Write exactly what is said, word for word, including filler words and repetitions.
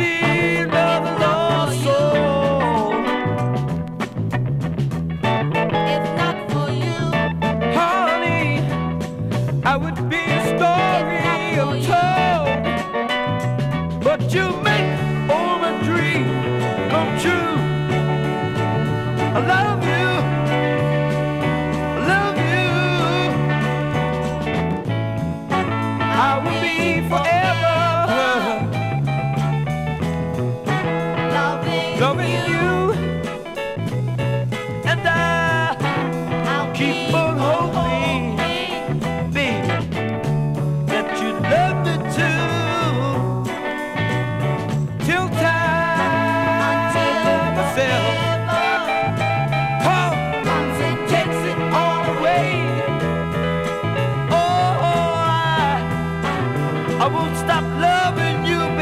leave another lost soul. If not for you, Honey, I would be a story untold. But you make all my dreams come true. I love you, I love you. I will be forever loving, loving you, you, and I I'll keep on hoping, baby, that you love me too. Till time myself comes and takes it all away. Oh, I, I won't stop loving you,